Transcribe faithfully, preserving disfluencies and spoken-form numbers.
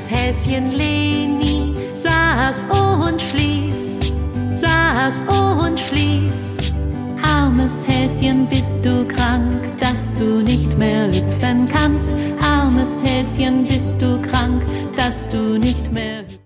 Kleines Häschen Leni saß und schlief, saß und schlief. Armes Häschen, bist du krank, dass du nicht mehr hüpfen kannst? Armes Häschen, bist du krank, dass du nicht mehr hüpfen kannst?